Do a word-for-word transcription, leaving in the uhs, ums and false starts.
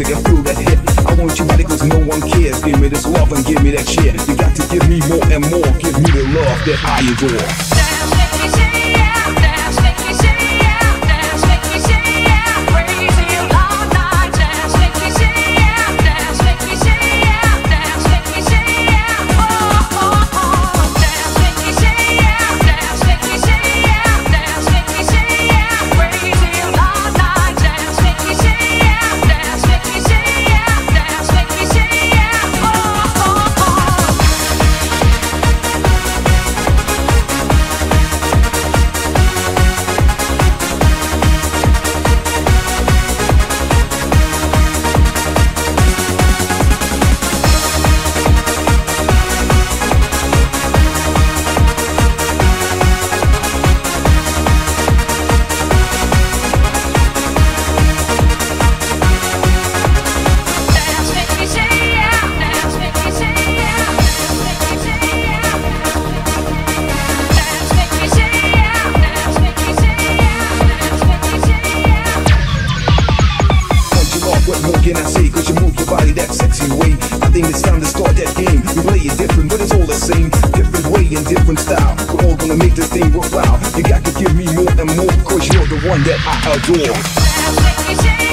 music and feel that hit. I want you ready cause no one cares. Give me this love and give me that shit. You got to give me more and more. Give me the love that I adore. Dance, make me say yeah. Dance, make me say yeah. Dance, make me say yeah. Crazy all night. Dance, make me say yeah. Dance, make me say yeah. Dance, make me say yeah. Oh, oh, oh. Dance, make me say yeah. Dance, make me say yeah. Dance, make me say yeah. Crazy all night. Dance, make me say yeah. Dance, make me say yeah. Dance, make me say yeah. Oh, oh, oh. Dance, make me say yeah. Dance, make me say yeah. Dance, make me say yeah. Dance, make me say yeah. Dance, make me say yeah. Punch it off, what more can I say? Cause you move your body that sexy way. I think it's time to start that game. We play it different, but it's all the same. Different way and different style. We're all gonna make this thing worthwhile. You got to give me more and more, cause you're the one that I adore. Dance, make me say